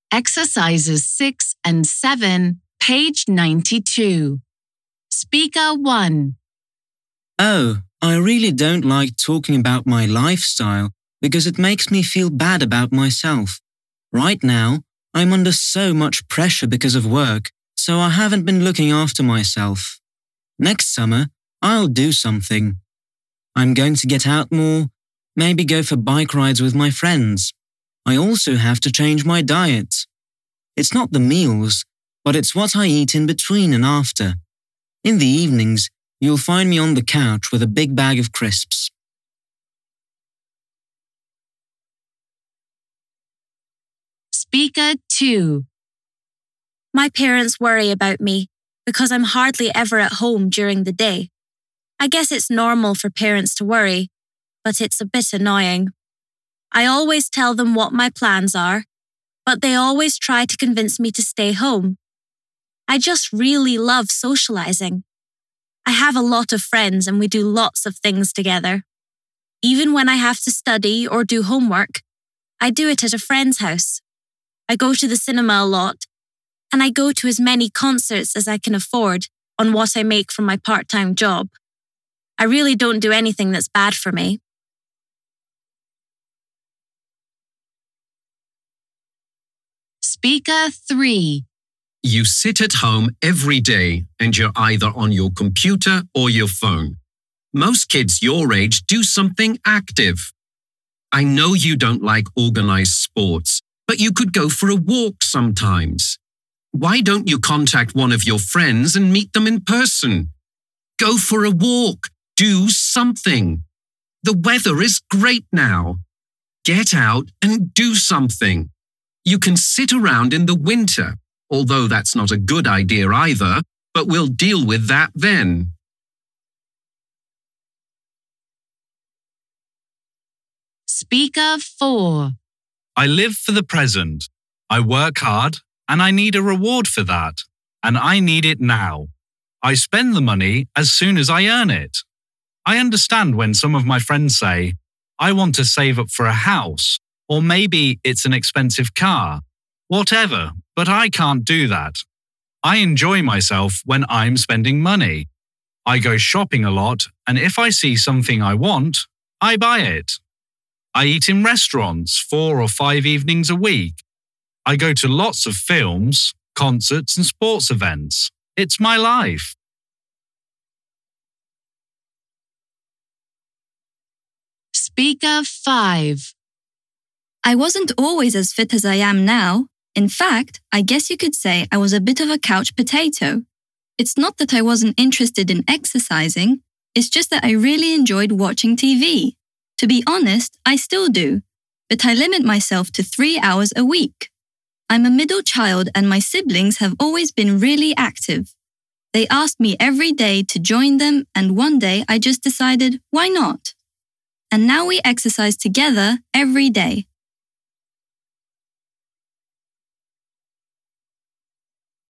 Exercises 6 and 7, page 92. Speaker 1. Oh, I really don't like talking about my lifestyle because it makes me feel bad about myself. Right now, I'm under so much pressure because of work, so I haven't been looking after myself. Next summer, I'll do something. I'm going to get out more, maybe go for bike rides with my friends. I also have to change my diet. It's not the meals, but it's what I eat in between and after. In the evenings, you'll find me on the couch with a big bag of crisps. Speaker 2. My parents worry about me because I'm hardly ever at home during the day. I guess it's normal for parents to worry, but it's a bit annoying. I always tell them what my plans are, but they always try to convince me to stay home. I just really love socializing. I have a lot of friends and we do lots of things together. Even when I have to study or do homework, I do it at a friend's house. I go to the cinema a lot, and I go to as many concerts as I can afford on what I make from my part-time job. I really don't do anything that's bad for me. Speaker 3. You sit at home every day and you're either on your computer or your phone. Most kids your age do something active. I know you don't like organized sports, but you could go for a walk sometimes. Why don't you contact one of your friends and meet them in person? Go for a walk. Do something. The weather is great now. Get out and do something. You can sit around in the winter, although that's not a good idea either, but we'll deal with that then. Speaker 4. I live for the present. I work hard and I need a reward for that. And I need it now. I spend the money as soon as I earn it. I understand when some of my friends say, I want to save up for a house, or maybe it's an expensive car. Whatever, but I can't do that. I enjoy myself when I'm spending money. I go shopping a lot, and if I see something I want, I buy it. I eat in restaurants 4 or 5 evenings a week. I go to lots of films, concerts, and sports events. It's my life. Speaker 5. I wasn't always as fit as I am now. In fact, I guess you could say I was a bit of a couch potato. It's not that I wasn't interested in exercising, it's just that I really enjoyed watching TV. To be honest, I still do, but I limit myself to 3 hours a week. I'm a middle child and my siblings have always been really active. They asked me every day to join them, and one day I just decided, why not? And now we exercise together every day.